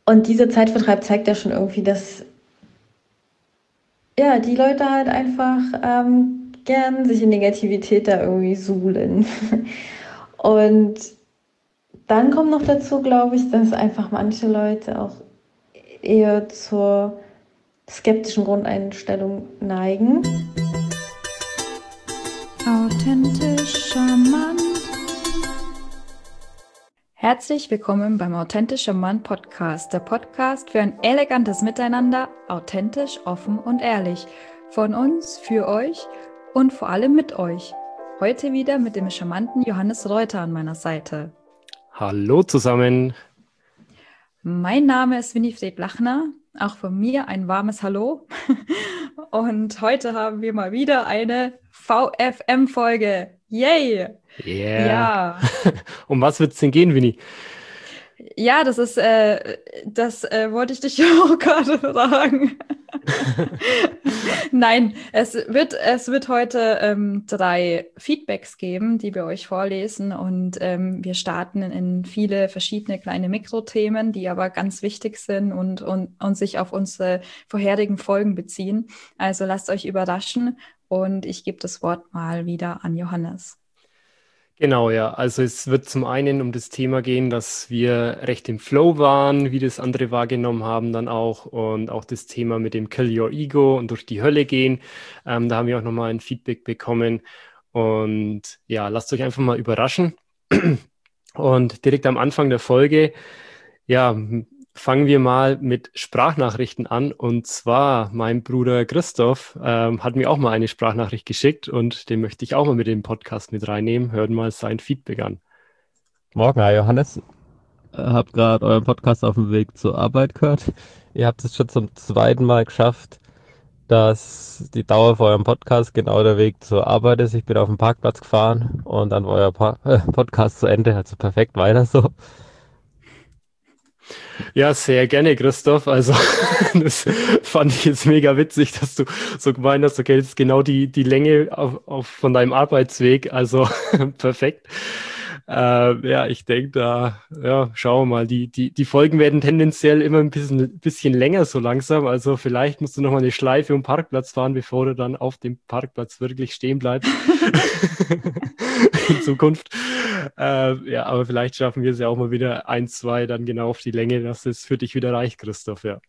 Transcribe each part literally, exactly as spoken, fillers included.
Und dieser Zeitvertreib zeigt ja schon irgendwie, dass ja, die Leute halt einfach ähm, gern sich in Negativität da irgendwie suhlen. Und dann kommt noch dazu, glaube ich, dass einfach manche Leute auch eher zur skeptischen Grundeinstellung neigen. Authentisch charmant. Herzlich willkommen beim Authentisch charmant Podcast, der Podcast für ein elegantes Miteinander, authentisch, offen und ehrlich. Von uns, für euch und vor allem mit euch. Heute wieder mit dem charmanten Johannes Reuter an meiner Seite. Hallo zusammen. Mein Name ist Winifred Lachner, auch von mir ein warmes Hallo. Und heute haben wir mal wieder eine V F M-Folge. Yay! Yeah. Ja. Um was wird es denn gehen, Winnie? Ja, das ist, äh, das äh, wollte ich dich auch gerade fragen. Nein, es wird, es wird heute ähm, drei Feedbacks geben, die wir euch vorlesen, und ähm, wir starten in viele verschiedene kleine Mikrothemen, die aber ganz wichtig sind und, und, und sich auf unsere vorherigen Folgen beziehen. Also lasst euch überraschen und ich gebe das Wort mal wieder an Johannes. Genau, ja. Also es wird zum einen um das Thema gehen, dass wir recht im Flow waren, wie das andere wahrgenommen haben dann auch, und auch das Thema mit dem Kill Your Ego und durch die Hölle gehen. Ähm, da haben wir auch nochmal ein Feedback bekommen. Und ja, lasst euch einfach mal überraschen. Und direkt am Anfang der Folge, ja, fangen wir mal mit Sprachnachrichten an. Und zwar, mein Bruder Christoph ähm, hat mir auch mal eine Sprachnachricht geschickt und den möchte ich auch mal mit dem Podcast mit reinnehmen. Hört mal sein Feedback an. Morgen, hi Johannes. Hab gerade euren Podcast auf dem Weg zur Arbeit gehört. Ihr habt es schon zum zweiten Mal geschafft, dass die Dauer für euren Podcast genau der Weg zur Arbeit ist. Ich bin auf dem Parkplatz gefahren und dann war euer pa äh, Podcast zu Ende. Also perfekt, weiter so. Ja, sehr gerne, Christoph. Also, das fand ich jetzt mega witzig, dass du so gemeint hast, okay, das ist genau die, die Länge auf, auf, von deinem Arbeitsweg. Also, perfekt. Äh, ja, ich denke, da, ja, schauen wir mal. Die, die, die Folgen werden tendenziell immer ein bisschen, bisschen länger so langsam. Also, vielleicht musst du noch mal eine Schleife um den Parkplatz fahren, bevor du dann auf dem Parkplatz wirklich stehen bleibst. In Zukunft. Äh, ja, aber vielleicht schaffen wir es ja auch mal wieder ein, zwei dann genau auf die Länge, dass es für dich wieder reicht, Christoph, ja.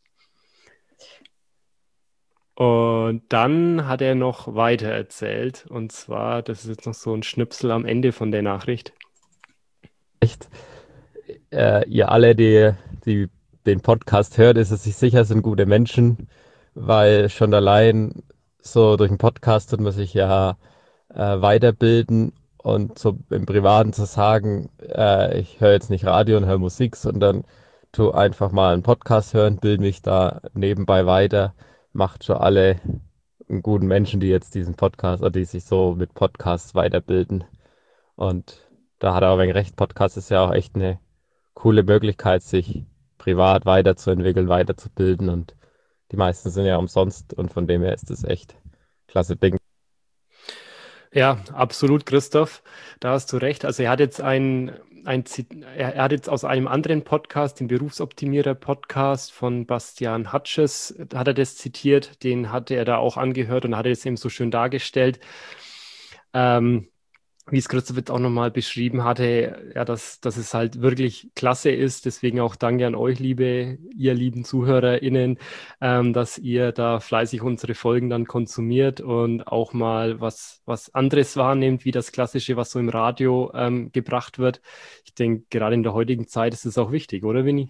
Und dann hat er noch weiter erzählt, und zwar, das ist jetzt noch so ein Schnipsel am Ende von der Nachricht. Echt, äh, ihr alle, die, die den Podcast hört, ist es sich sicher, sind gute Menschen, weil schon allein so durch den Podcast tut man sich ja äh, weiterbilden, und so im Privaten zu sagen, äh, ich höre jetzt nicht Radio und höre Musik, sondern tu einfach mal einen Podcast hören, bilde mich da nebenbei weiter, macht schon alle einen guten Menschen, die jetzt diesen Podcast oder die sich so mit Podcasts weiterbilden. Und da hat er auch ein wenig recht, Podcast ist ja auch echt eine coole Möglichkeit, sich privat weiterzuentwickeln, weiterzubilden, und die meisten sind ja umsonst, und von dem her ist das echt klasse Ding. Ja, absolut, Christoph. Da hast du recht. Also er hat jetzt ein, ein Zit- er, er hat jetzt aus einem anderen Podcast, den Berufsoptimierer-Podcast von Bastian Hatsches, hat er das zitiert. Den hatte er da auch angehört und hat es eben so schön dargestellt. Ähm, Wie es Christoph jetzt auch nochmal beschrieben hatte, ja, dass, dass es halt wirklich klasse ist. Deswegen auch danke an euch, liebe, ihr lieben ZuhörerInnen, ähm, dass ihr da fleißig unsere Folgen dann konsumiert und auch mal was, was anderes wahrnehmt, wie das Klassische, was so im Radio ähm, gebracht wird. Ich denke, gerade in der heutigen Zeit ist es auch wichtig, oder, Winnie?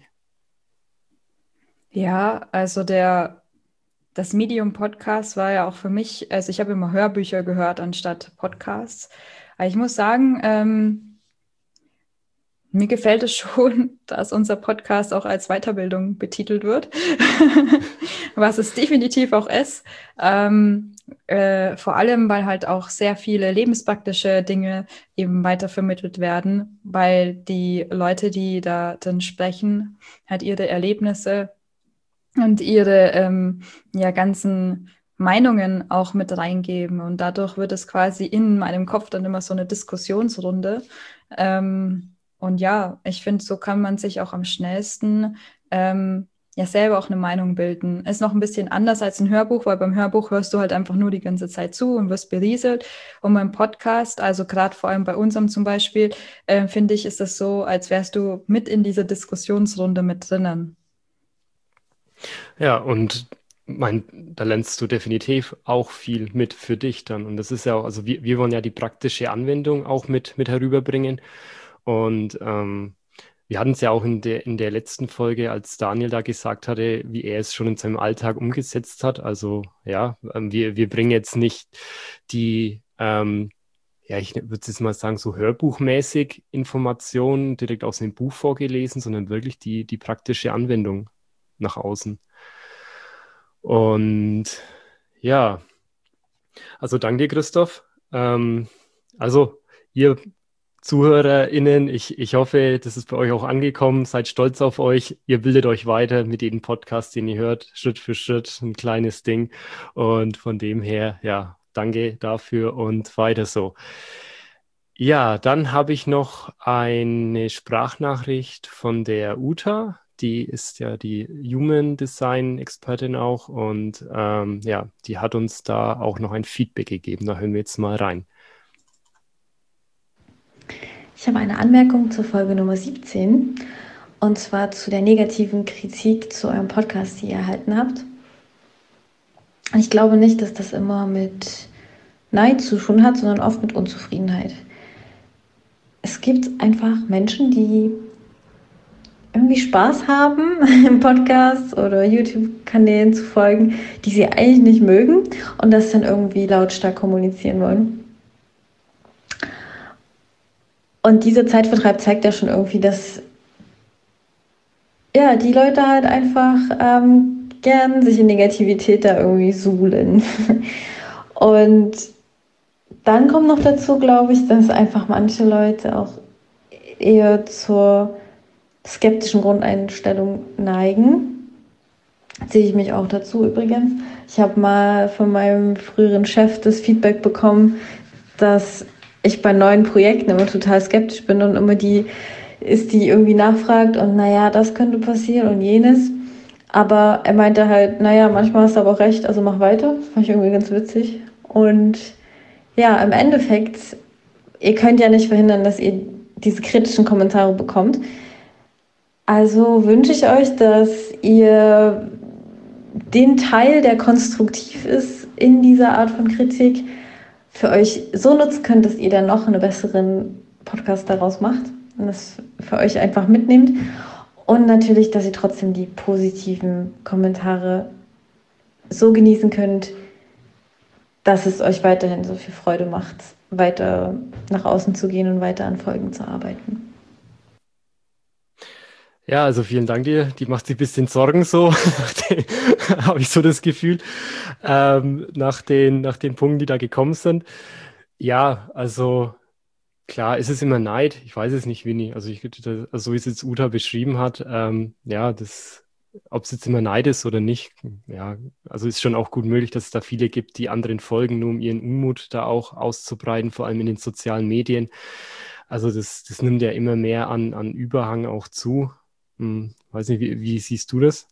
Ja, also der, das Medium Podcast war ja auch für mich, also ich habe immer Hörbücher gehört anstatt Podcasts. Aber ich muss sagen, ähm, mir gefällt es schon, dass unser Podcast auch als Weiterbildung betitelt wird, was es definitiv auch ist. Ähm, äh, vor allem, weil halt auch sehr viele lebenspraktische Dinge eben weitervermittelt werden, weil die Leute, die da drin sprechen, halt ihre Erlebnisse und ihre ähm, ja, ganzen Meinungen auch mit reingeben. Und dadurch wird es quasi in meinem Kopf dann immer so eine Diskussionsrunde. Ähm, und ja, ich finde, so kann man sich auch am schnellsten ähm, ja selber auch eine Meinung bilden. Ist noch ein bisschen anders als ein Hörbuch, weil beim Hörbuch hörst du halt einfach nur die ganze Zeit zu und wirst berieselt. Und beim Podcast, also gerade vor allem bei unserem zum Beispiel, äh, finde ich, ist das so, als wärst du mit in dieser Diskussionsrunde mit drinnen. Ja, und mein, da lernst du definitiv auch viel mit für dich dann. Und das ist ja auch, also wir, wir wollen ja die praktische Anwendung auch mit, mit herüberbringen. Und ähm, wir hatten es ja auch in der, in der letzten Folge, als Daniel da gesagt hatte, wie er es schon in seinem Alltag umgesetzt hat. Also ja, ähm, wir, wir bringen jetzt nicht die, ähm, ja, ich würde jetzt mal sagen, so hörbuchmäßig Informationen direkt aus dem Buch vorgelesen, sondern wirklich die, die praktische Anwendung nach außen. Und ja, also danke dir, Christoph. Ähm, also ihr ZuhörerInnen, ich, ich hoffe, das ist bei euch auch angekommen. Seid stolz auf euch. Ihr bildet euch weiter mit jedem Podcast, den ihr hört, Schritt für Schritt, ein kleines Ding. Und von dem her, ja, danke dafür und weiter so. Ja, dann habe ich noch eine Sprachnachricht von der Uta. Die ist ja die Human Design Expertin auch und ähm, ja, die hat uns da auch noch ein Feedback gegeben. Da hören wir jetzt mal rein. Ich habe eine Anmerkung zur Folge Nummer siebzehn und zwar zu der negativen Kritik zu eurem Podcast, die ihr erhalten habt. Ich glaube nicht, dass das immer mit Neid zu tun hat, sondern oft mit Unzufriedenheit. Es gibt einfach Menschen, die irgendwie Spaß haben, im Podcast oder YouTube-Kanälen zu folgen, die sie eigentlich nicht mögen und das dann irgendwie lautstark kommunizieren wollen. Und dieser Zeitvertreib zeigt ja schon irgendwie, dass ja, die Leute halt einfach ähm, gern sich in Negativität da irgendwie suhlen. Und dann kommt noch dazu, glaube ich, dass einfach manche Leute auch eher zur skeptischen Grundeinstellung neigen. Zähle ich mich auch dazu übrigens. Ich habe mal von meinem früheren Chef das Feedback bekommen, dass ich bei neuen Projekten immer total skeptisch bin und immer die ist, die irgendwie nachfragt und naja, das könnte passieren und jenes. Aber er meinte halt, naja, manchmal hast du aber auch recht, also mach weiter. Das fand ich irgendwie ganz witzig. Und ja, im Endeffekt, ihr könnt ja nicht verhindern, dass ihr diese kritischen Kommentare bekommt. Also wünsche ich euch, dass ihr den Teil, der konstruktiv ist in dieser Art von Kritik, für euch so nutzen könnt, dass ihr dann noch einen besseren Podcast daraus macht und das für euch einfach mitnehmt. Und natürlich, dass ihr trotzdem die positiven Kommentare so genießen könnt, dass es euch weiterhin so viel Freude macht, weiter nach außen zu gehen und weiter an Folgen zu arbeiten. Ja, also vielen Dank dir. Die macht sich ein bisschen Sorgen so, habe ich so das Gefühl, ähm, nach den, nach den Punkten, die da gekommen sind. Ja, also klar, ist es immer Neid. Ich weiß es nicht, Winnie. Also, ich, also so wie es jetzt Uta beschrieben hat, ähm, ja, das, ob es jetzt immer Neid ist oder nicht, ja, also ist schon auch gut möglich, dass es da viele gibt, die anderen folgen, nur um ihren Unmut da auch auszubreiten, vor allem in den sozialen Medien. Also das, das nimmt ja immer mehr an, an Überhang auch zu. Hm, weiß nicht, wie, wie siehst du das?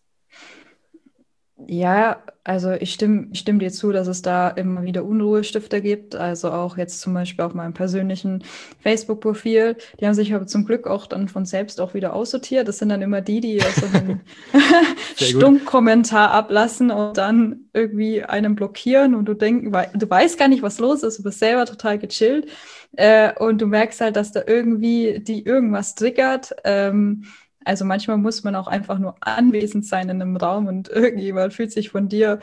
Ja, also ich stimme, ich stimme dir zu, dass es da immer wieder Unruhestifter gibt. Also auch jetzt zum Beispiel auf meinem persönlichen Facebook-Profil. Die haben sich aber zum Glück auch dann von selbst auch wieder aussortiert. Das sind dann immer die, die so einen Stummkommentar ablassen und dann irgendwie einen blockieren und du denkst, du weißt gar nicht, was los ist. Du bist selber total gechillt äh, und du merkst halt, dass da irgendwie die irgendwas triggert. Ähm, Also manchmal muss man auch einfach nur anwesend sein in einem Raum und irgendjemand fühlt sich von dir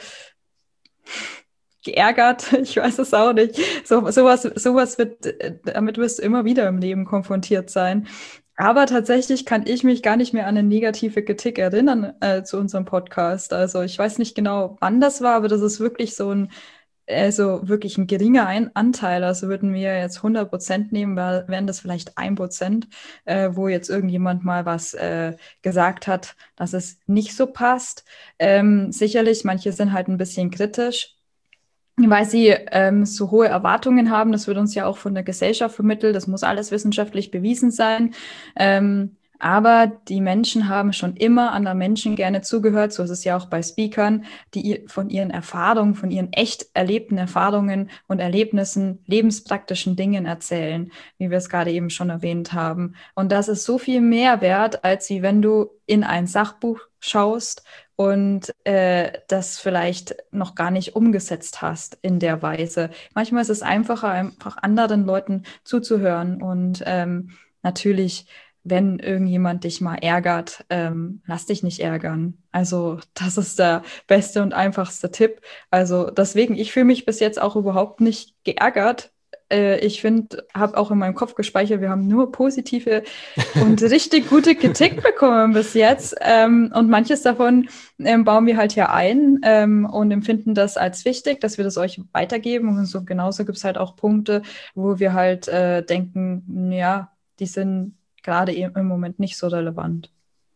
geärgert. Ich weiß es auch nicht. So, sowas, sowas wird, damit wirst du immer wieder im Leben konfrontiert sein. Aber tatsächlich kann ich mich gar nicht mehr an eine negative Kritik erinnern äh, zu unserem Podcast. Also ich weiß nicht genau, wann das war, aber das ist wirklich so ein Also wirklich ein geringer ein Anteil, also würden wir jetzt hundert Prozent nehmen, wären das vielleicht ein Prozent, äh, wo jetzt irgendjemand mal was äh, gesagt hat, dass es nicht so passt. Ähm, sicherlich, manche sind halt ein bisschen kritisch, weil sie ähm, so hohe Erwartungen haben. Das wird uns ja auch von der Gesellschaft vermittelt. Das muss alles wissenschaftlich bewiesen sein. Ähm, Aber die Menschen haben schon immer anderen Menschen gerne zugehört. So ist es ja auch bei Speakern, die von ihren Erfahrungen, von ihren echt erlebten Erfahrungen und Erlebnissen, lebenspraktischen Dingen erzählen, wie wir es gerade eben schon erwähnt haben. Und das ist so viel mehr wert, als wie wenn du in ein Sachbuch schaust und äh, das vielleicht noch gar nicht umgesetzt hast in der Weise. Manchmal ist es einfacher, einfach anderen Leuten zuzuhören und ähm, natürlich, wenn irgendjemand dich mal ärgert, ähm, lass dich nicht ärgern. Also das ist der beste und einfachste Tipp. Also deswegen, ich fühle mich bis jetzt auch überhaupt nicht geärgert. Äh, ich finde, habe auch in meinem Kopf gespeichert, wir haben nur positive und richtig gute Kritik bekommen bis jetzt. Ähm, und manches davon ähm, bauen wir halt hier ein ähm, und empfinden das als wichtig, dass wir das euch weitergeben. Und so genauso gibt es halt auch Punkte, wo wir halt äh, denken, ja, die sind gerade im Moment nicht so relevant.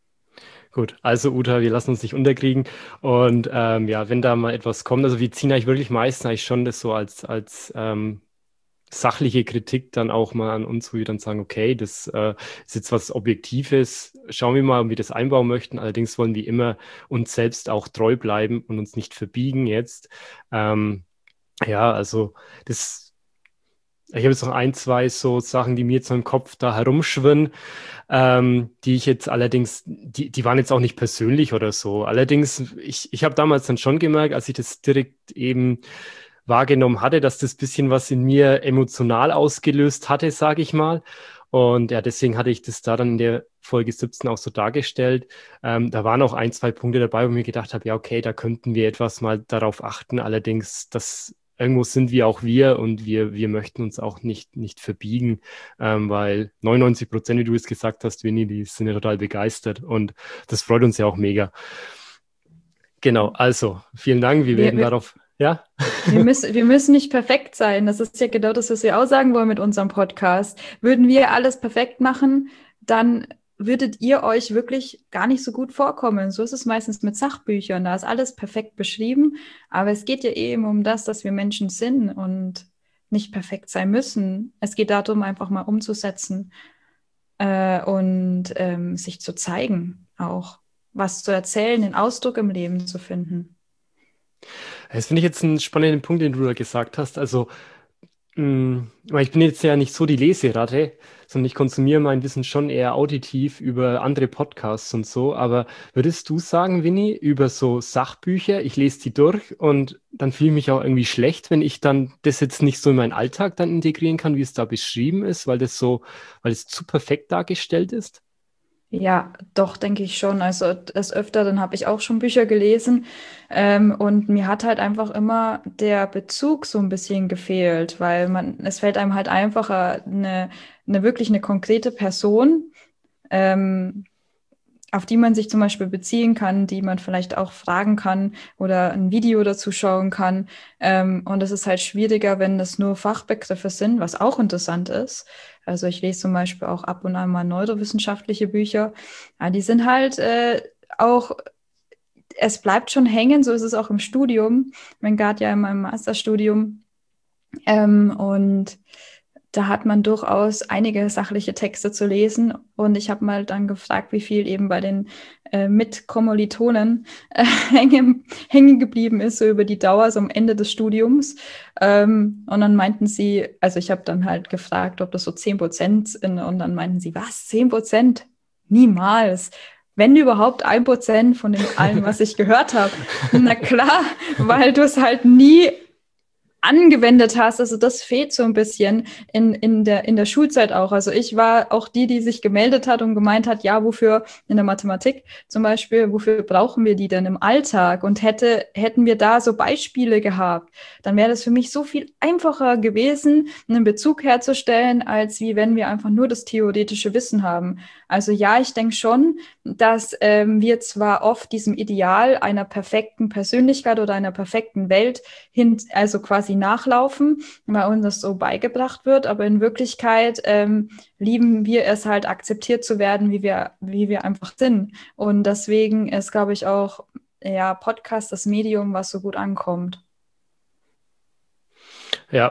Gut, also Uta, wir lassen uns nicht unterkriegen. Und ähm, ja, wenn da mal etwas kommt, also wir ziehen eigentlich wirklich meistens eigentlich schon das so als, als ähm, sachliche Kritik dann auch mal an uns, wo wir dann sagen, okay, das äh, ist jetzt was Objektives, schauen wir mal, ob wir das einbauen möchten. Allerdings wollen wir immer uns selbst auch treu bleiben und uns nicht verbiegen jetzt. Ähm, ja, also das ich habe jetzt noch ein, zwei so Sachen, die mir jetzt so im Kopf da herumschwirren, ähm, die ich jetzt allerdings, die, die waren jetzt auch nicht persönlich oder so. Allerdings, ich, ich habe damals dann schon gemerkt, als ich das direkt eben wahrgenommen hatte, dass das bisschen was in mir emotional ausgelöst hatte, sage ich mal. Und ja, deswegen hatte ich das da dann in der Folge siebzehn auch so dargestellt. Ähm, da waren auch ein, zwei Punkte dabei, wo ich mir gedacht habe, ja, okay, da könnten wir etwas mal darauf achten. Allerdings, das irgendwo sind wir auch wir und wir, wir möchten uns auch nicht, nicht verbiegen, ähm, weil neunundneunzig Prozent, wie du es gesagt hast, Winnie, die sind ja total begeistert und das freut uns ja auch mega. Genau, also vielen Dank, wir, wir werden wir, darauf, ja? Wir müssen, wir müssen nicht perfekt sein, das ist ja genau das, was wir auch sagen wollen mit unserem Podcast. Würden wir alles perfekt machen, dann würdet ihr euch wirklich gar nicht so gut vorkommen. So ist es meistens mit Sachbüchern. Da ist alles perfekt beschrieben. Aber es geht ja eben um das, dass wir Menschen sind und nicht perfekt sein müssen. Es geht darum, einfach mal umzusetzen äh, und ähm, sich zu zeigen, auch was zu erzählen, den Ausdruck im Leben zu finden. Das finde ich jetzt einen spannenden Punkt, den du da gesagt hast. Also ich bin jetzt ja nicht so die Leseratte, sondern ich konsumiere mein Wissen schon eher auditiv über andere Podcasts und so. Aber würdest du sagen, Winnie, über so Sachbücher, ich lese die durch und dann fühle ich mich auch irgendwie schlecht, wenn ich dann das jetzt nicht so in meinen Alltag dann integrieren kann, wie es da beschrieben ist, weil das so, weil es zu perfekt dargestellt ist? Ja, doch, denke ich schon. Also des Öfteren habe ich auch schon Bücher gelesen ähm, und mir hat halt einfach immer der Bezug so ein bisschen gefehlt, weil man, es fällt einem halt einfacher, eine, eine wirklich eine konkrete Person, ähm, auf die man sich zum Beispiel beziehen kann, die man vielleicht auch fragen kann oder ein Video dazu schauen kann. Ähm, und es ist halt schwieriger, wenn das nur Fachbegriffe sind, was auch interessant ist. Also ich lese zum Beispiel auch ab und an mal neurowissenschaftliche Bücher. Ja, die sind halt äh, auch, es bleibt schon hängen, so ist es auch im Studium. Ich bin gerade ja in meinem Masterstudium. Ähm, und da hat man durchaus einige sachliche Texte zu lesen. Und ich habe mal dann gefragt, wie viel eben bei den äh, Mitkommilitonen äh, hängen, hängen geblieben ist, so über die Dauer, so am Ende des Studiums. Ähm, und dann meinten sie, also ich habe dann halt gefragt, ob das so zehn Prozent sind. Und dann meinten sie, was, zehn Prozent? Niemals. Wenn überhaupt ein Prozent von dem allem, was ich gehört habe. Na klar, weil du es halt nie angewendet hast, also das fehlt so ein bisschen in, in, der, in der Schulzeit auch. Also ich war auch die, die sich gemeldet hat und gemeint hat, ja, wofür in der Mathematik zum Beispiel, wofür brauchen wir die denn im Alltag? Und hätte, hätten wir da so Beispiele gehabt, dann wäre das für mich so viel einfacher gewesen, einen Bezug herzustellen, als wie wenn wir einfach nur das theoretische Wissen haben. Also ja, ich denke schon, dass ähm, wir zwar oft diesem Ideal einer perfekten Persönlichkeit oder einer perfekten Welt hin, also quasi nachlaufen, weil uns das so beigebracht wird, aber in Wirklichkeit ähm, lieben wir es halt, akzeptiert zu werden, wie wir, wie wir einfach sind. Und deswegen ist, glaube ich, auch ja, Podcast das Medium, was so gut ankommt. Ja,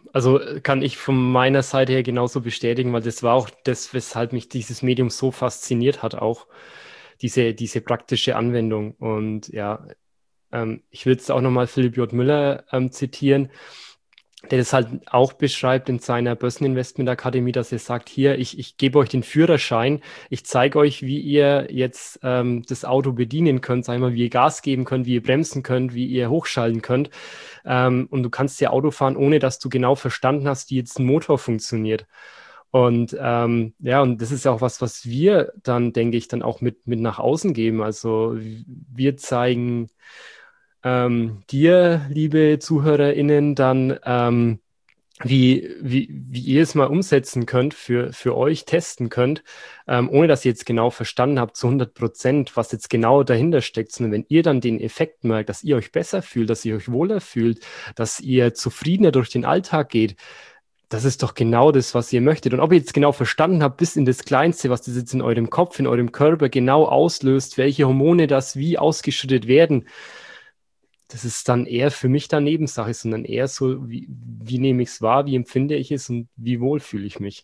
also kann ich von meiner Seite her genauso bestätigen, weil das war auch das, weshalb mich dieses Medium so fasziniert hat, auch diese, diese praktische Anwendung. Und ja, ähm, ich will jetzt auch nochmal Philipp J. Müller ähm, zitieren, der das halt auch beschreibt in seiner Börseninvestment Akademie, dass er sagt, hier, ich, ich gebe euch den Führerschein, ich zeige euch, wie ihr jetzt ähm, das Auto bedienen könnt, sag ich mal, wie ihr Gas geben könnt, wie ihr bremsen könnt, wie ihr hochschalten könnt. Ähm, und du kannst ja Auto fahren, ohne dass du genau verstanden hast, wie jetzt ein Motor funktioniert. Und ähm, ja, und das ist ja auch was, was wir dann, denke ich, dann auch mit, mit nach außen geben. Also wir zeigen ähm, dir, liebe ZuhörerInnen, dann, ähm, wie, wie, wie ihr es mal umsetzen könnt, für, für euch testen könnt, ähm, ohne dass ihr jetzt genau verstanden habt, zu hundert Prozent, was jetzt genau dahinter steckt, sondern wenn ihr dann den Effekt merkt, dass ihr euch besser fühlt, dass ihr euch wohler fühlt, dass ihr zufriedener durch den Alltag geht, das ist doch genau das, was ihr möchtet. Und ob ihr jetzt genau verstanden habt, bis in das Kleinste, was das jetzt in eurem Kopf, in eurem Körper genau auslöst, welche Hormone das wie ausgeschüttet werden, das ist dann eher für mich dann Nebensache, sondern eher so, wie, wie nehme ich es wahr, wie empfinde ich es und wie wohl fühle ich mich.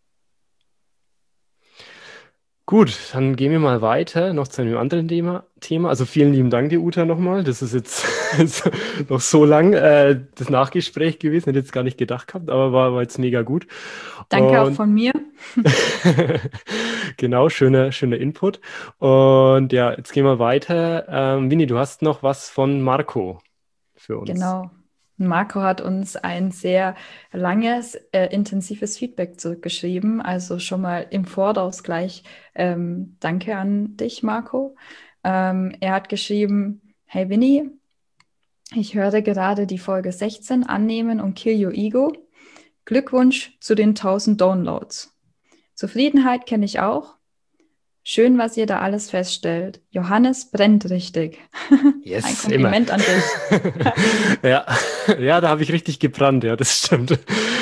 Gut, dann gehen wir mal weiter, noch zu einem anderen Thema. Thema. Also vielen lieben Dank dir, Uta, nochmal. Das ist jetzt noch so lang äh, das Nachgespräch gewesen, hätte jetzt gar nicht gedacht gehabt, aber war, war jetzt mega gut. Danke auch Und von mir. genau, schöner, schöner Input. Und ja, jetzt gehen wir weiter. Ähm, Winnie, du hast noch was von Marco für uns. Genau. Marco hat uns ein sehr langes, äh, intensives Feedback zurückgeschrieben. Also schon mal im Voraus gleich ähm, danke an dich, Marco. Ähm, er hat geschrieben, hey Winnie, ich höre gerade die Folge sechzehn, Annehmen und Kill Your Ego. Glückwunsch zu den tausend Downloads. Zufriedenheit kenne ich auch. Schön, was ihr da alles feststellt. Johannes brennt richtig. Yes, ein Kompliment immer. an dich. ja. ja, da habe ich richtig gebrannt, ja, das stimmt.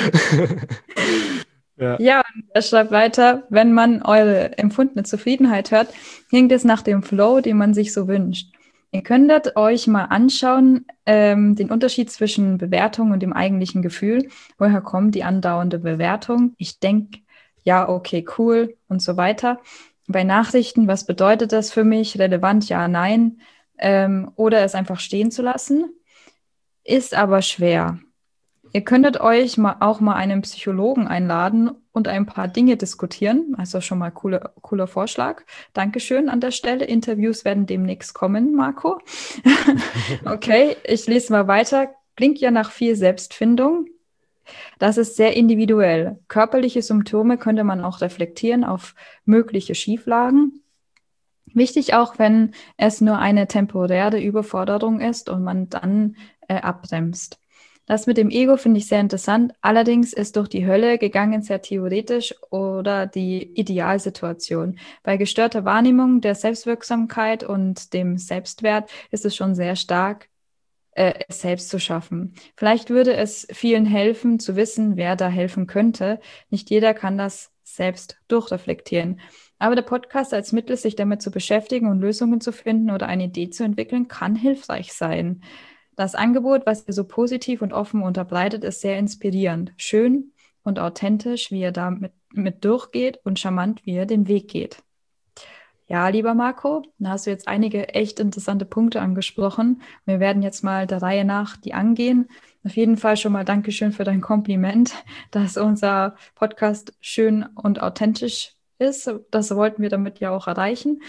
ja. ja, und er schreibt weiter, wenn man eure empfundene Zufriedenheit hört, klingt es nach dem Flow, den man sich so wünscht. Ihr könntet euch mal anschauen, ähm, den Unterschied zwischen Bewertung und dem eigentlichen Gefühl. Woher kommt die andauernde Bewertung? Ich denke, ja, okay, cool und so weiter. Bei Nachrichten, was bedeutet das für mich? Relevant, ja, nein. Ähm, oder es einfach stehen zu lassen. Ist aber schwer. Ihr könntet euch mal auch mal einen Psychologen einladen und ein paar Dinge diskutieren. Also schon mal cooler, cooler Vorschlag. Dankeschön an der Stelle. Interviews werden demnächst kommen, Marco. okay, ich lese mal weiter. Klingt ja nach viel Selbstfindung. Das ist sehr individuell. Körperliche Symptome könnte man auch reflektieren auf mögliche Schieflagen. Wichtig auch, wenn es nur eine temporäre Überforderung ist und man dann äh, abbremst. Das mit dem Ego finde ich sehr interessant. Allerdings ist durch die Hölle gegangen sehr theoretisch oder die Idealsituation. Bei gestörter Wahrnehmung der Selbstwirksamkeit und dem Selbstwert ist es schon sehr stark, äh, es selbst zu schaffen. Vielleicht würde es vielen helfen, zu wissen, wer da helfen könnte. Nicht jeder kann das selbst durchreflektieren. Aber der Podcast als Mittel, sich damit zu beschäftigen und Lösungen zu finden oder eine Idee zu entwickeln, kann hilfreich sein. Das Angebot, was ihr so positiv und offen unterbreitet, ist sehr inspirierend, schön und authentisch, wie ihr da mit, mit durchgeht und charmant, wie ihr den Weg geht. Ja, lieber Marco, da hast du jetzt einige echt interessante Punkte angesprochen. Wir werden jetzt mal der Reihe nach die angehen. Auf jeden Fall schon mal Dankeschön für dein Kompliment, dass unser Podcast schön und authentisch ist. Das wollten wir damit ja auch erreichen.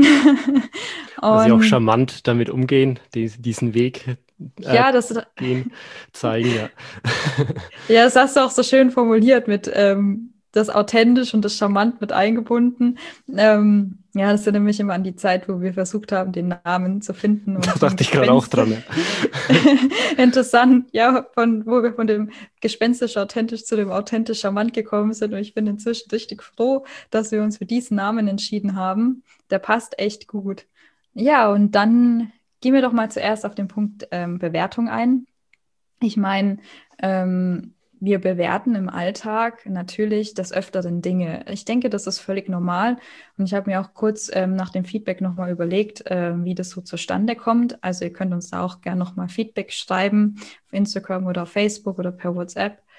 Dass sie auch charmant damit umgehen, die, diesen Weg äh, ja, das, gehen, zeigen, ja. ja, das hast du auch so schön formuliert mit ähm, das authentisch und das charmant mit eingebunden. Ähm, ja, das erinnert mich immer an die Zeit, wo wir versucht haben, den Namen zu finden. Und da dachte ich gerade auch dran. Ja. Interessant, ja, von, wo wir von dem gespenstisch authentisch zu dem authentisch charmant gekommen sind. Und ich bin inzwischen richtig froh, dass wir uns für diesen Namen entschieden haben. Der passt echt gut. Ja, und dann gehen wir doch mal zuerst auf den Punkt ähm, Bewertung ein. Ich meine, ähm, wir bewerten im Alltag natürlich des Öfteren Dinge. Ich denke, das ist völlig normal. Und ich habe mir auch kurz ähm, nach dem Feedback nochmal überlegt, äh, wie das so zustande kommt. Also ihr könnt uns da auch gerne nochmal Feedback schreiben, auf Instagram oder auf Facebook oder per WhatsApp.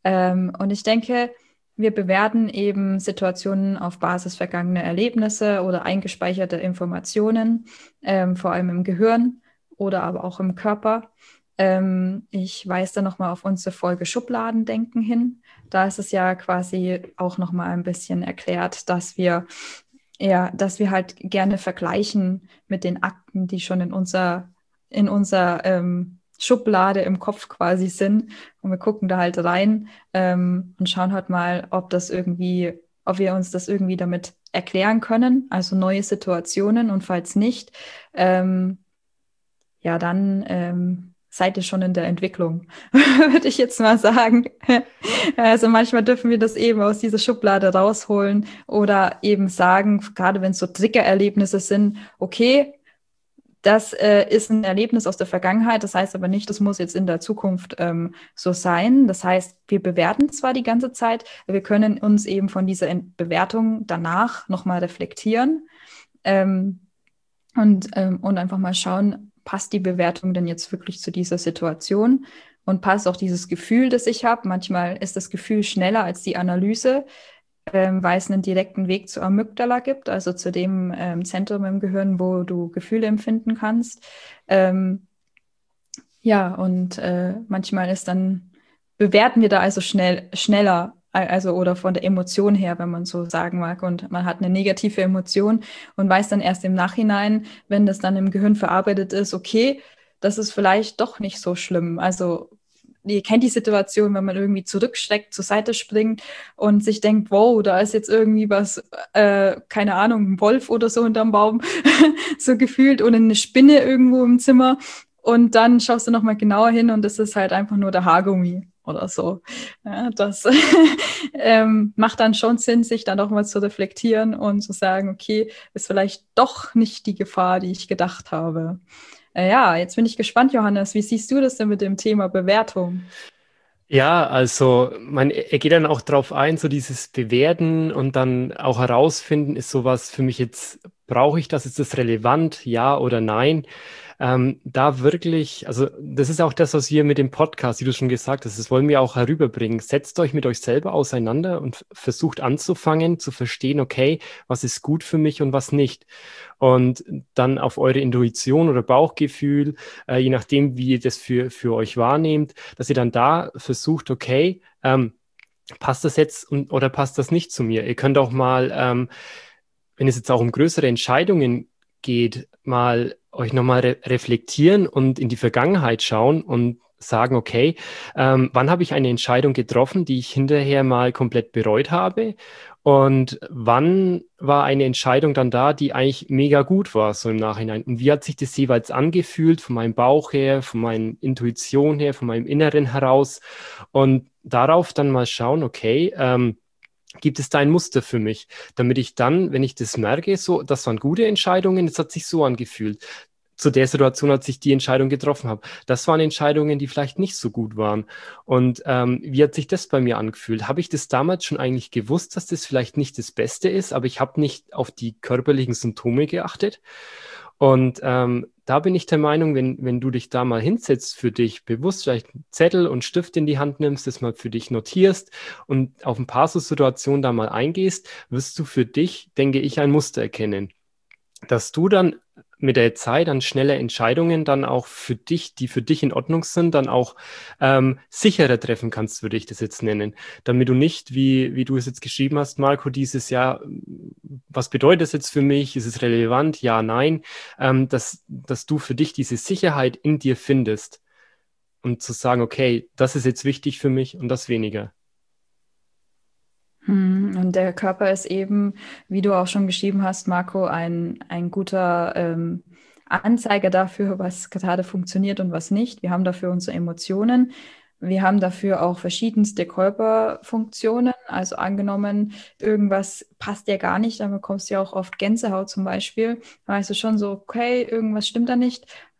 Ähm, und ich denke, wir bewerten eben Situationen auf Basis vergangener Erlebnisse oder eingespeicherter Informationen, ähm, vor allem im Gehirn oder aber auch im Körper. Ähm, ich weise da nochmal auf unsere Folge Schubladendenken hin. Da ist es ja quasi auch nochmal ein bisschen erklärt, dass wir ja, dass wir halt gerne vergleichen mit den Akten, die schon in unser, in unserer ähm, Schublade im Kopf quasi sind. Und wir gucken da halt rein ähm, und schauen halt mal, ob das irgendwie, ob wir uns das irgendwie damit erklären können, also neue Situationen. Und falls nicht, ähm, ja, dann ähm, seid ihr schon in der Entwicklung, würde ich jetzt mal sagen. Also manchmal dürfen wir das eben aus dieser Schublade rausholen oder eben sagen, gerade wenn es so Triggererlebnisse sind, okay, das äh, ist ein Erlebnis aus der Vergangenheit, das heißt aber nicht, das muss jetzt in der Zukunft ähm, so sein. Das heißt, wir bewerten zwar die ganze Zeit, wir können uns eben von dieser Ent- Bewertung danach nochmal reflektieren ähm, und, ähm, und einfach mal schauen, passt die Bewertung denn jetzt wirklich zu dieser Situation? Und passt auch dieses Gefühl, das ich habe. Manchmal ist das Gefühl schneller als die Analyse, ähm, weil es einen direkten Weg zur Amygdala gibt, also zu dem ähm, Zentrum im Gehirn, wo du Gefühle empfinden kannst. Ähm, ja, und äh, manchmal ist dann, bewerten wir da also schnell, schneller, al- also oder von der Emotion her, wenn man so sagen mag. Und man hat eine negative Emotion und weiß dann erst im Nachhinein, wenn das dann im Gehirn verarbeitet ist, okay, das ist vielleicht doch nicht so schlimm. Also ihr kennt die Situation, wenn man irgendwie zurückschreckt, zur Seite springt und sich denkt, wow, da ist jetzt irgendwie was, äh, keine Ahnung, ein Wolf oder so hinterm Baum, so gefühlt, oder eine Spinne irgendwo im Zimmer. Und dann schaust du nochmal genauer hin und es ist halt einfach nur der Haargummi oder so. Ja, das ähm, macht dann schon Sinn, sich dann auch mal zu reflektieren und zu sagen, okay, ist vielleicht doch nicht die Gefahr, die ich gedacht habe. Äh, ja, jetzt bin ich gespannt, Johannes, wie siehst du das denn mit dem Thema Bewertung? Ja, also man, er geht dann auch drauf ein, so dieses Bewerten und dann auch herausfinden, ist sowas für mich jetzt, brauche ich das, ist das relevant, ja oder nein? Ähm, da wirklich, also das ist auch das, was wir mit dem Podcast, wie du schon gesagt hast, das wollen wir auch herüberbringen. Setzt euch mit euch selber auseinander und f- versucht anzufangen, zu verstehen, okay, was ist gut für mich und was nicht. Und dann auf eure Intuition oder Bauchgefühl, äh, je nachdem, wie ihr das für, für euch wahrnehmt, dass ihr dann da versucht, okay, ähm, passt das jetzt und, oder passt das nicht zu mir? Ihr könnt auch mal, ähm, wenn es jetzt auch um größere Entscheidungen geht, mal euch nochmal re reflektieren und in die Vergangenheit schauen und sagen, okay, ähm, wann habe ich eine Entscheidung getroffen, die ich hinterher mal komplett bereut habe? Und wann war eine Entscheidung dann da, die eigentlich mega gut war, so im Nachhinein? Und wie hat sich das jeweils angefühlt, von meinem Bauch her, von meiner Intuition her, von meinem Inneren heraus? Und darauf dann mal schauen, okay, ähm, gibt es da ein Muster für mich, damit ich dann, wenn ich das merke, so, das waren gute Entscheidungen, es hat sich so angefühlt. Zu der Situation, als ich die Entscheidung getroffen habe. Das waren Entscheidungen, die vielleicht nicht so gut waren. Und ähm, wie hat sich das bei mir angefühlt? Habe ich das damals schon eigentlich gewusst, dass das vielleicht nicht das Beste ist, aber ich habe nicht auf die körperlichen Symptome geachtet? Und ähm, da bin ich der Meinung, wenn, wenn du dich da mal hinsetzt für dich, bewusst vielleicht einen Zettel und Stift in die Hand nimmst, das mal für dich notierst und auf ein paar so Situationen da mal eingehst, wirst du für dich, denke ich, ein Muster erkennen, dass du dann mit der Zeit dann schnelle Entscheidungen dann auch für dich, die für dich in Ordnung sind, dann auch ähm, sicherer treffen kannst, würde ich das jetzt nennen. Damit du nicht, wie, wie du es jetzt geschrieben hast, Marco, dieses Jahr, was bedeutet das jetzt für mich? Ist es relevant? Ja, nein. Ähm, dass, dass du für dich diese Sicherheit in dir findest und zu sagen, okay, das ist jetzt wichtig für mich und das weniger. Hm, Und der Körper ist eben, wie du auch schon geschrieben hast, Marco, ein, ein guter ähm, Anzeiger dafür, was gerade funktioniert und was nicht. Wir haben dafür unsere Emotionen. Wir haben dafür auch verschiedenste Körperfunktionen. Also angenommen, irgendwas passt dir gar nicht, dann bekommst du ja auch oft Gänsehaut zum Beispiel. Da weißt du schon so, okay, irgendwas stimmt da nicht.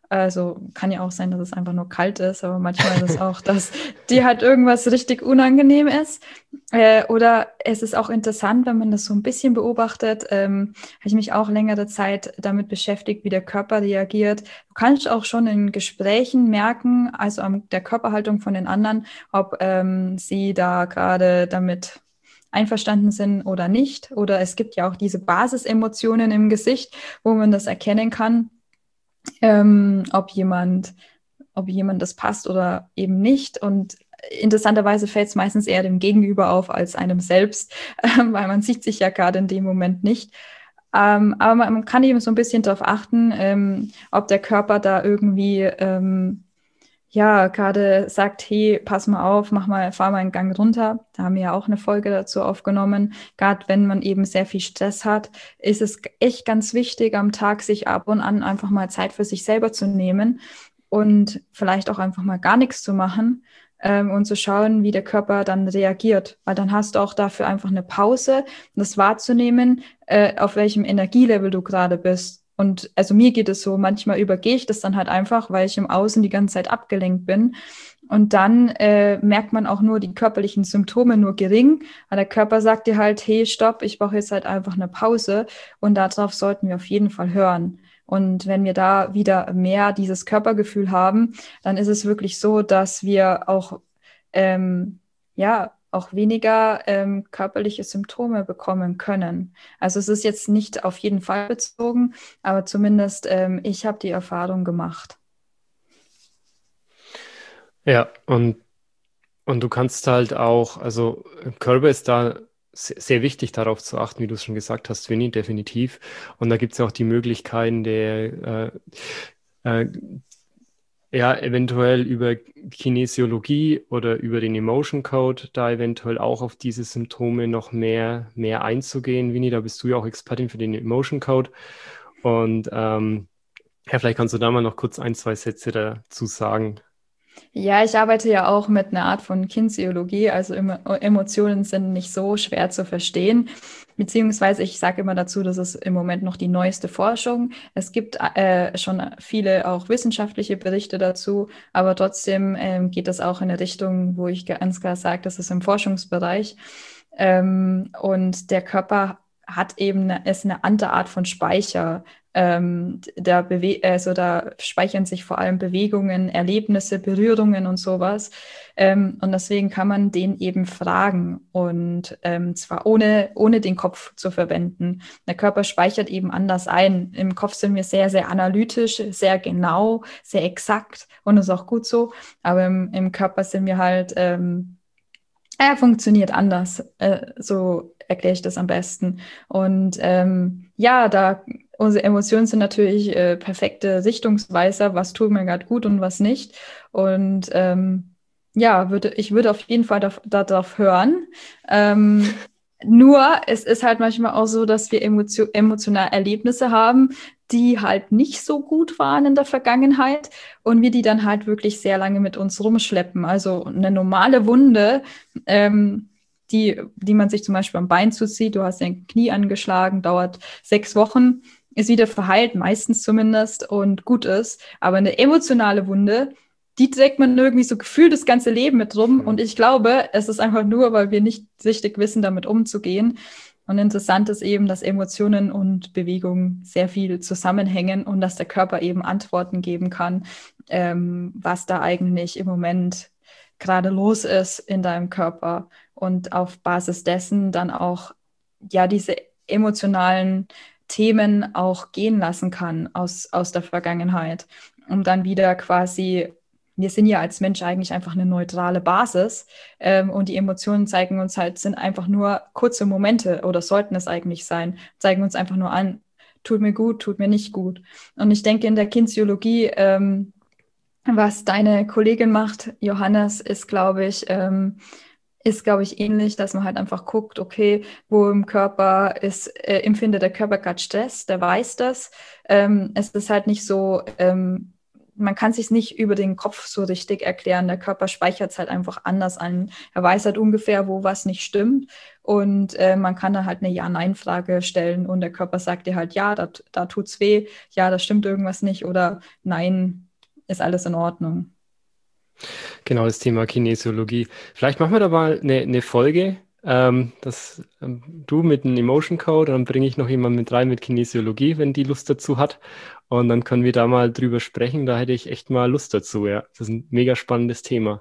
Also kann ja auch sein, dass es einfach nur kalt ist, aber manchmal ist es auch, dass dir halt irgendwas richtig unangenehm ist. Äh, oder es ist auch interessant, wenn man das so ein bisschen beobachtet, ähm, habe ich mich auch längere Zeit damit beschäftigt, wie der Körper reagiert. Du kannst auch schon in Gesprächen merken, also an der Körperhaltung von den anderen, ob ähm, sie da gerade damit einverstanden sind oder nicht. Oder es gibt ja auch diese Basisemotionen im Gesicht, wo man das erkennen kann, ähm, ob jemand, ob jemand das passt oder eben nicht. Und interessanterweise fällt es meistens eher dem Gegenüber auf als einem selbst, äh, weil man sieht sich ja gerade in dem Moment nicht. Ähm, aber man, man kann eben so ein bisschen darauf achten, ähm, ob der Körper da irgendwie ähm, ja, gerade sagt, hey, pass mal auf, mach mal, fahr mal einen Gang runter. Da haben wir ja auch eine Folge dazu aufgenommen. Gerade wenn man eben sehr viel Stress hat, ist es echt ganz wichtig, am Tag sich ab und an einfach mal Zeit für sich selber zu nehmen und vielleicht auch einfach mal gar nichts zu machen, ähm, und zu schauen, wie der Körper dann reagiert. Weil dann hast du auch dafür einfach eine Pause, das wahrzunehmen, äh, auf welchem Energielevel du gerade bist. Und also mir geht es so, manchmal übergehe ich das dann halt einfach, weil ich im Außen die ganze Zeit abgelenkt bin. Und dann äh, merkt man auch nur die körperlichen Symptome nur gering. Aber der Körper sagt dir halt, hey, stopp, ich brauche jetzt halt einfach eine Pause. Und darauf sollten wir auf jeden Fall hören. Und wenn wir da wieder mehr dieses Körpergefühl haben, dann ist es wirklich so, dass wir auch ähm, ja auch weniger ähm, körperliche Symptome bekommen können. Also es ist jetzt nicht auf jeden Fall bezogen, aber zumindest ähm, ich habe die Erfahrung gemacht. Ja, und, und du kannst halt auch, also Körper ist da se- sehr wichtig darauf zu achten, wie du es schon gesagt hast, Winnie, definitiv. Und da gibt es ja auch die Möglichkeiten der, äh, äh, ja, eventuell über Kinesiologie oder über den Emotion Code, da eventuell auch auf diese Symptome noch mehr, mehr einzugehen. Winnie, da bist du ja auch Expertin für den Emotion Code. Und ähm, ja, vielleicht kannst du da mal noch kurz ein, zwei Sätze dazu sagen. Ja, ich arbeite ja auch mit einer Art von Kinesiologie, also Emo- Emotionen sind nicht so schwer zu verstehen. Beziehungsweise ich sage immer dazu, das ist im Moment noch die neueste Forschung. Es gibt äh, schon viele auch wissenschaftliche Berichte dazu, aber trotzdem ähm, geht das auch in eine Richtung, wo ich ganz klar sage, das ist im Forschungsbereich. Ähm, und der Körper hat eben eine, ist eine andere Art von Speicher. Ähm, da, bewe also da speichern sich vor allem Bewegungen, Erlebnisse, Berührungen und sowas. Ähm, und deswegen kann man den eben fragen und ähm, zwar ohne, ohne den Kopf zu verwenden. Der Körper speichert eben anders ein. Im Kopf sind wir sehr, sehr analytisch, sehr genau, sehr exakt und das ist auch gut so. Aber im, im Körper sind wir halt, ähm, er funktioniert anders. Äh, so erkläre ich das am besten. Und ähm, ja, da unsere Emotionen sind natürlich äh, perfekte Richtungsweiser, was tut mir gerade gut und was nicht. Und ähm, ja, würde, ich würde auf jeden Fall darauf, darauf hören. Ähm, nur, es ist halt manchmal auch so, dass wir emotio emotionale Erlebnisse haben, die halt nicht so gut waren in der Vergangenheit und wir die dann halt wirklich sehr lange mit uns rumschleppen. Also eine normale Wunde, ähm, die, die man sich zum Beispiel am Bein zuzieht, du hast dein Knie angeschlagen, dauert sechs Wochen, ist wieder verheilt, meistens zumindest, und gut ist. Aber eine emotionale Wunde, die trägt man irgendwie so gefühlt das ganze Leben mit rum. Mhm. Und ich glaube, es ist einfach nur, weil wir nicht richtig wissen, damit umzugehen. Und interessant ist eben, dass Emotionen und Bewegung sehr viel zusammenhängen und dass der Körper eben Antworten geben kann, ähm, was da eigentlich im Moment gerade los ist in deinem Körper und auf Basis dessen dann auch ja diese emotionalen Themen auch gehen lassen kann aus, aus der Vergangenheit, um dann wieder quasi, wir sind ja als Mensch eigentlich einfach eine neutrale Basis, ähm, und die Emotionen zeigen uns halt, sind einfach nur kurze Momente oder sollten es eigentlich sein, zeigen uns einfach nur an, tut mir gut, tut mir nicht gut. Und ich denke, in der Kinesiologie, ähm, was deine Kollegin macht, Johannes, ist, glaube ich, ähm, ist, glaube ich, ähnlich, dass man halt einfach guckt, okay, wo im Körper ist, äh, empfindet der Körper gerade Stress, der weiß das. Ähm, es ist halt nicht so, ähm, man kann sich nicht über den Kopf so richtig erklären. Der Körper speichert es halt einfach anders an. Er weiß halt ungefähr, wo was nicht stimmt. und äh, man kann da halt eine Ja-Nein-Frage stellen und der Körper sagt dir halt, ja, da, da tut's weh, ja, da stimmt irgendwas nicht oder nein, ist alles in Ordnung. Genau, das Thema Kinesiologie. Vielleicht machen wir da mal eine, eine Folge, ähm, dass ähm, du mit einem Emotion Code, dann bringe ich noch jemanden mit rein mit Kinesiologie, wenn die Lust dazu hat. Und dann können wir da mal drüber sprechen. Da hätte ich echt mal Lust dazu, ja. Das ist ein mega spannendes Thema.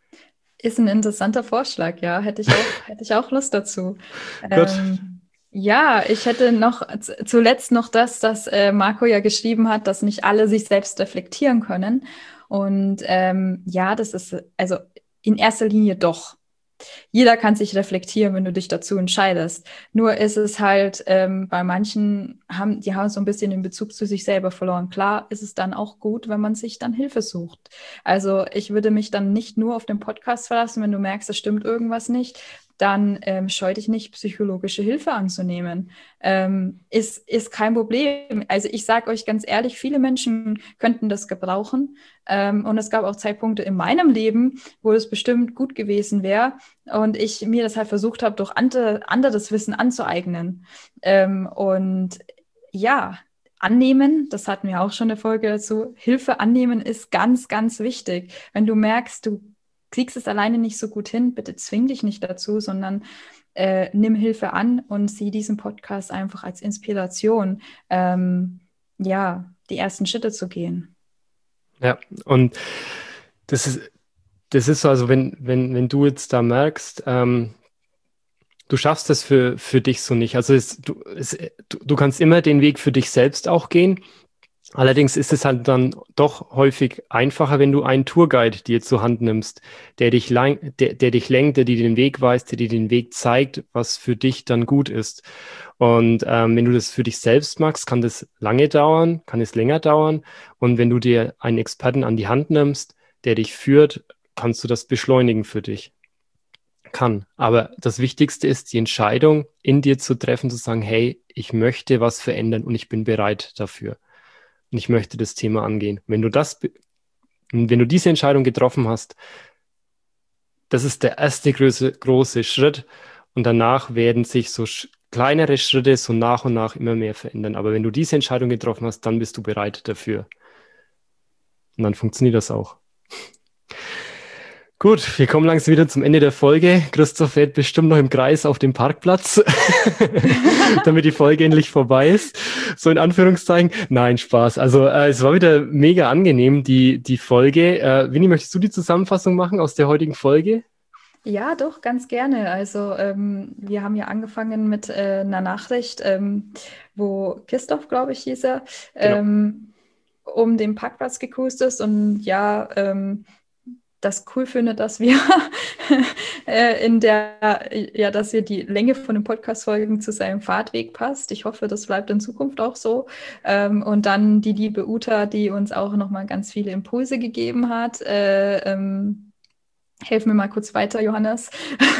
Ist ein interessanter Vorschlag, ja. Hätte ich auch, hätte ich auch Lust dazu. Gut. Ähm, ja, ich hätte noch z- zuletzt noch das, dass äh, Marco ja geschrieben hat, dass nicht alle sich selbst reflektieren können. Und ähm, ja, das ist also in erster Linie doch. Jeder kann sich reflektieren, wenn du dich dazu entscheidest. Nur ist es halt, ähm, bei manchen haben, die haben so ein bisschen den Bezug zu sich selber verloren. Klar ist es dann auch gut, wenn man sich dann Hilfe sucht. Also ich würde mich dann nicht nur auf den Podcast verlassen, wenn du merkst, es stimmt irgendwas nicht, dann ähm, scheu dich nicht, psychologische Hilfe anzunehmen. Ähm, ist, ist kein Problem. Also ich sage euch ganz ehrlich, viele Menschen könnten das gebrauchen. Ähm, und es gab auch Zeitpunkte in meinem Leben, wo es bestimmt gut gewesen wäre und ich mir das halt versucht habe, durch andere, anderes Wissen anzueignen. Ähm, und ja, annehmen, das hatten wir auch schon eine Folge dazu, Hilfe annehmen ist ganz, ganz wichtig. Wenn du merkst, du kriegst es alleine nicht so gut hin, bitte zwing dich nicht dazu, sondern äh, nimm Hilfe an und sieh diesen Podcast einfach als Inspiration, ähm, ja, die ersten Schritte zu gehen. Ja, und das ist, das ist so, also wenn, wenn, wenn du jetzt da merkst, ähm, du schaffst das für, für dich so nicht. Also es, du, es, du, du kannst immer den Weg für dich selbst auch gehen. Allerdings ist es halt dann doch häufig einfacher, wenn du einen Tourguide dir zur Hand nimmst, der dich, lang, der, der dich lenkt, der dir den Weg weist, der dir den Weg zeigt, was für dich dann gut ist. Und ähm, wenn du das für dich selbst machst, kann das lange dauern, kann es länger dauern. Und wenn du dir einen Experten an die Hand nimmst, der dich führt, kannst du das beschleunigen für dich. Kann. Aber das Wichtigste ist, die Entscheidung in dir zu treffen, zu sagen, hey, ich möchte was verändern und ich bin bereit dafür. Und ich möchte das Thema angehen. Wenn du das, wenn du diese Entscheidung getroffen hast, das ist der erste große, große Schritt. Und danach werden sich so sch- kleinere Schritte so nach und nach immer mehr verändern. Aber wenn du diese Entscheidung getroffen hast, dann bist du bereit dafür. Und dann funktioniert das auch. Gut, wir kommen langsam wieder zum Ende der Folge. Christoph fährt bestimmt noch im Kreis auf dem Parkplatz, damit die Folge endlich vorbei ist. So in Anführungszeichen. Nein, Spaß. Also äh, es war wieder mega angenehm, die, die Folge. Äh, Winnie, möchtest du die Zusammenfassung machen aus der heutigen Folge? Ja, doch, ganz gerne. Also ähm, wir haben ja angefangen mit äh, einer Nachricht, ähm, wo Christoph, glaube ich, hieß er, ähm, um den Parkplatz gecruised ist und ja, ähm, das cool findet, dass wir äh, in der, ja, dass wir die Länge von den Podcast-Folgen zu seinem Fahrtweg passt. Ich hoffe, das bleibt in Zukunft auch so. Ähm, und dann die liebe Uta, die uns auch nochmal ganz viele Impulse gegeben hat. Äh, ähm, helf mir mal kurz weiter, Johannes.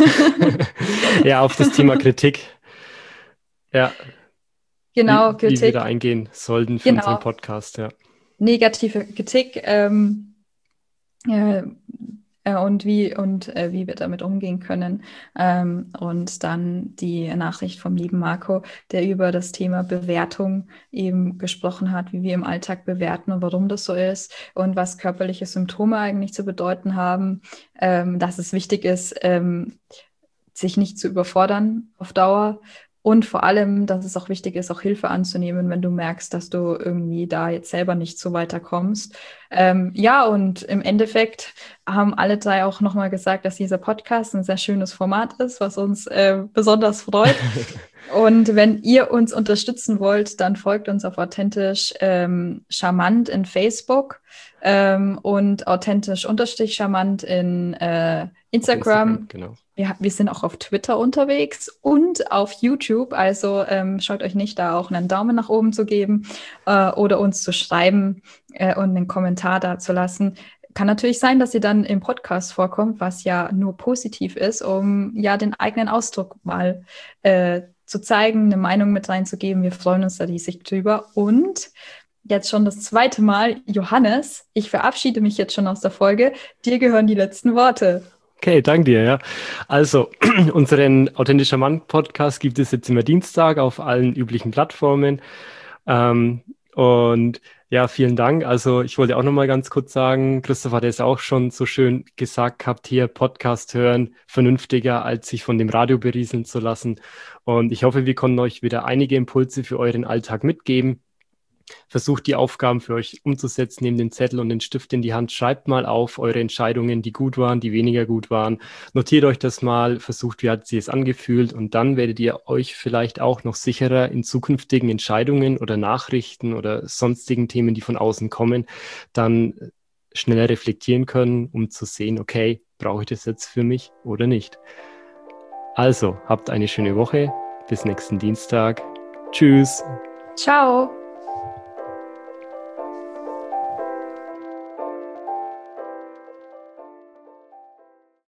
Ja, auf das Thema Kritik. Ja. Genau, wie, Kritik. Wie wir da eingehen sollten für Genau. unseren Podcast, ja. Negative Kritik. Ähm, äh, und wie und äh, wie wir damit umgehen können. Ähm, und dann die Nachricht vom lieben Marco, der über das Thema Bewertung eben gesprochen hat, wie wir im Alltag bewerten und warum das so ist und was körperliche Symptome eigentlich zu bedeuten haben, ähm, dass es wichtig ist, ähm, sich nicht zu überfordern auf Dauer. Und vor allem, dass es auch wichtig ist, auch Hilfe anzunehmen, wenn du merkst, dass du irgendwie da jetzt selber nicht so weiterkommst. Ähm, ja, und im Endeffekt haben alle drei auch nochmal gesagt, dass dieser Podcast ein sehr schönes Format ist, was uns äh, besonders freut. Und wenn ihr uns unterstützen wollt, dann folgt uns auf authentisch ähm, charmant in Facebook ähm, und authentisch unterstrich charmant in äh, Instagram. Instagram, genau. Wir, wir sind auch auf Twitter unterwegs und auf YouTube. Also ähm, schaut euch nicht, da auch einen Daumen nach oben zu geben äh, oder uns zu schreiben äh, und einen Kommentar da zu lassen. Kann natürlich sein, dass ihr dann im Podcast vorkommt, was ja nur positiv ist, um ja den eigenen Ausdruck mal äh, zu zeigen, eine Meinung mit reinzugeben. Wir freuen uns da riesig drüber. Und jetzt schon das zweite Mal, Johannes, ich verabschiede mich jetzt schon aus der Folge. Dir gehören die letzten Worte. Okay, danke dir, ja. Also, unseren Authentischer Mann Podcast gibt es jetzt immer Dienstag auf allen üblichen Plattformen. Ähm, und ja, vielen Dank. Also, ich wollte auch nochmal ganz kurz sagen, Christoph hat es auch schon so schön gesagt gehabt, hier Podcast hören, vernünftiger, als sich von dem Radio berieseln zu lassen. Und ich hoffe, wir konnten euch wieder einige Impulse für euren Alltag mitgeben. Versucht die Aufgaben für euch umzusetzen, nehmt den Zettel und den Stift in die Hand, schreibt mal auf eure Entscheidungen, die gut waren, die weniger gut waren. Notiert euch das mal, versucht, wie hat sich es angefühlt und dann werdet ihr euch vielleicht auch noch sicherer in zukünftigen Entscheidungen oder Nachrichten oder sonstigen Themen, die von außen kommen, dann schneller reflektieren können, um zu sehen, okay, brauche ich das jetzt für mich oder nicht. Also, habt eine schöne Woche. Bis nächsten Dienstag. Tschüss. Ciao.